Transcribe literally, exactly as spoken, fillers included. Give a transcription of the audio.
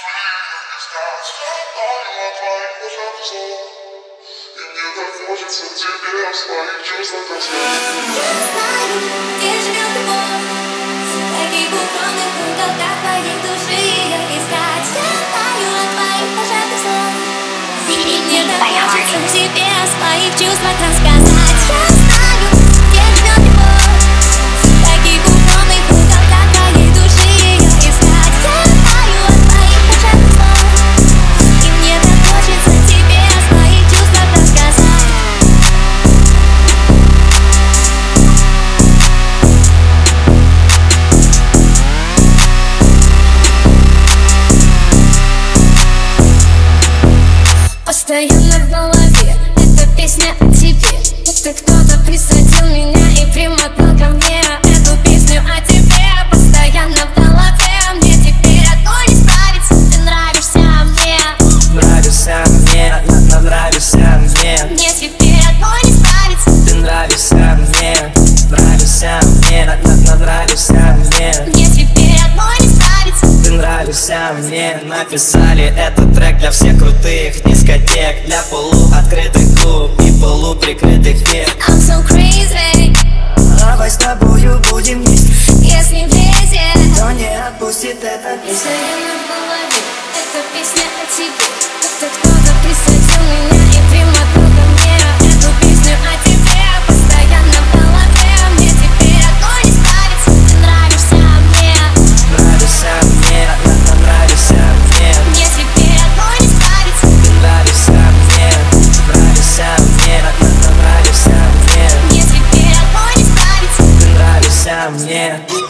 Хочется тебе в своих чувствах рассказать. Я знаю, где живет любовь, в каких укромных уголках твоей души ее искать. Я знаю о твоих пожатых слов, и мне так хочется тебе о своих чувствах рассказать. Я знаю, где живет любовь, в каких укромных уголках твоей души ее искать. Я знаю о твоих пожатых слов, и мне так хочется тебе о своих чувствах рассказать. Постоянно в голове эта песня о тебе. Будто кто-то присадил меня и примотал ко мне эту песню о тебе. Постоянно в голове, мне теперь одной не справиться. Ты нравишься мне, нравишься мне, на, нравишься мне. мне теперь одной не справиться. Ты нравишься мне, нравишься мне, на, на, нравишься мне. Мне теперь одной не справиться. Ты нравишься мне. Написали этот трек для всех крутых дискотек, для полуоткрытых губ и полуприкрытых век. I'm so crazy. Давай с тобою будем вместе, Если влезет, то не отпустит эта песня. постоянно в голове эта песня о тебе. Будто кто-то присадил меня и примотал ко мне эту песню о тебе. Постоянно в голове, мне теперь одной не справиться. Ты нравишься мне, Нравишься мне, на, на, нравишься мне. мне теперь одной не справиться. Ты нравишься мне, нравишься мне, на, на, на, нравишься мне. Мне теперь одной не справиться. Ты нравишься мне.